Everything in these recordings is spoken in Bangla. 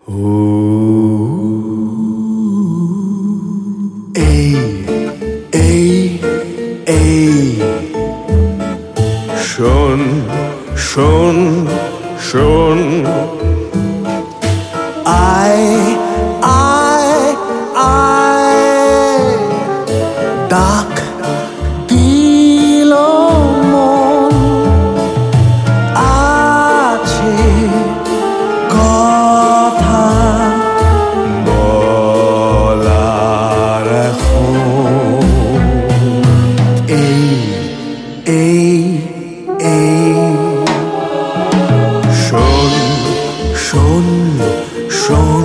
এই এই এই শোন শোন শোন আয় আয় আয় ডাক দিল মন আছে কথা বলার এখন এই এই এই শোন শোন শোন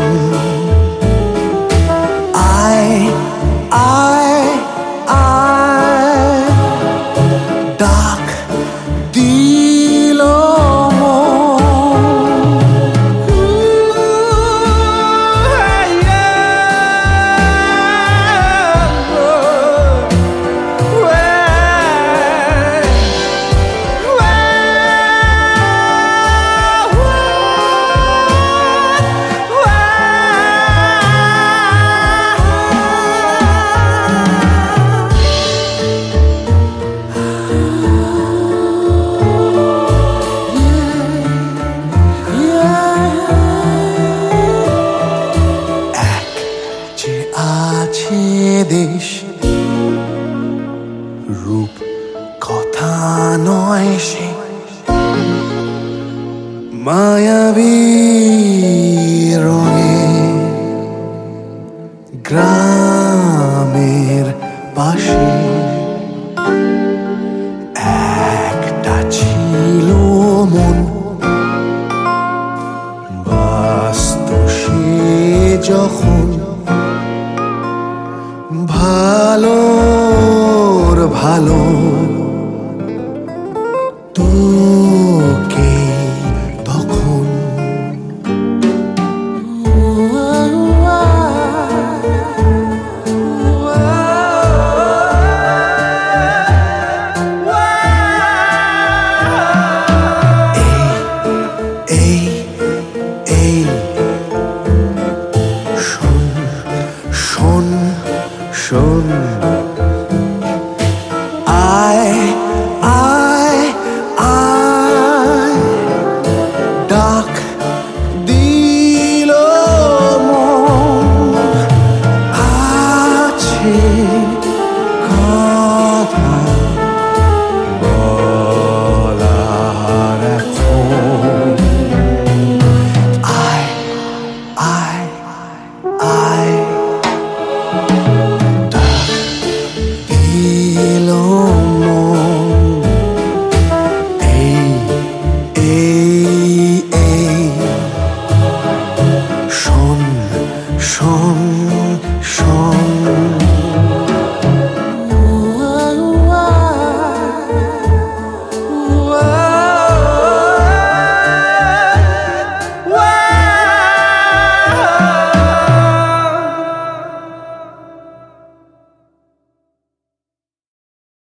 আয় আয় আয় ডাক দিল আছে দেশ রূপ কথা নয় সে মায়াবী রঙে গ্রামের পাশে একটা ছিল মন বাস্ত সে যখন ভালোর ভালো